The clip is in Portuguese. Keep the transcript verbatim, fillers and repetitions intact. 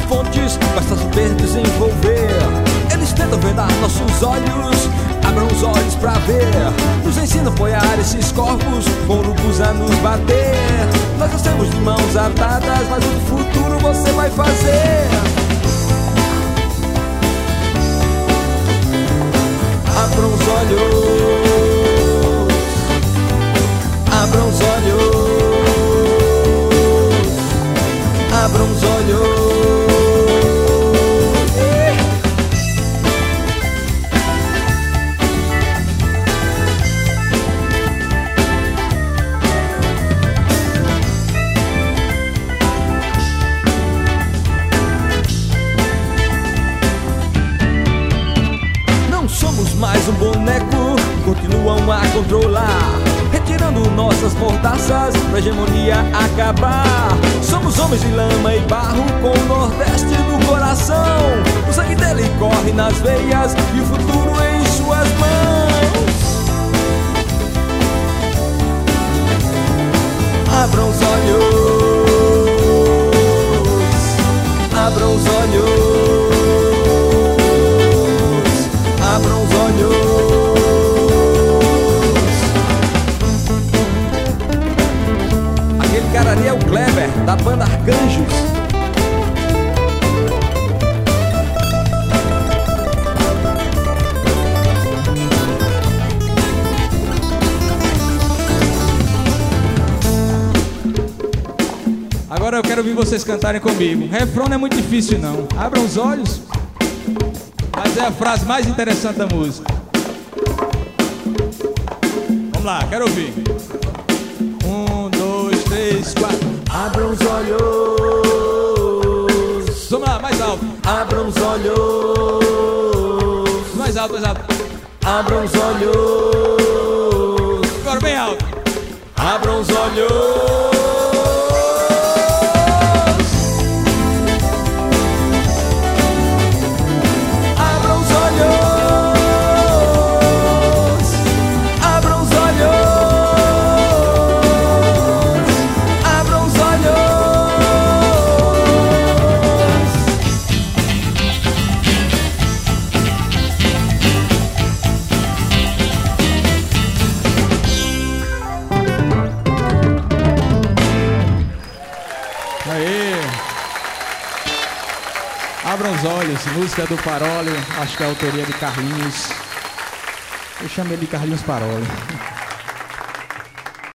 fontes, basta saber desenvolver. Eles tentam vendar nossos olhos, abram os olhos pra ver. Nos ensina a apoiar esses corpos, com urubus a nos bater. Nós nascemos de mãos atadas, mas o futuro você vai fazer. Abram os olhos, abram os olhos, abram os olhos. Mais um boneco, continuam a controlar, retirando nossas mordaças pra hegemonia acabar. Somos homens de lama e barro, com o Nordeste no coração. O sangue dele corre nas veias e o futuro em suas mãos. Abram os olhos, abram os olhos, abram os olhos. Aquele cara ali é o Kleber, da banda Arcanjos. Agora eu quero ouvir vocês cantarem comigo. O refrão não é muito difícil não. Abram os olhos. Mas é a frase mais interessante da música. Vamos lá, quero ouvir. Um, dois, três, quatro. Abram os olhos. Vamos lá, mais alto. Abram os olhos. Mais alto, mais alto. Abram os olhos. Agora bem alto. Abram os olhos. Abram os olhos, música do Paroli, acho que é a autoria de Carlinhos. Eu chamo ele de Carlinhos Paroli.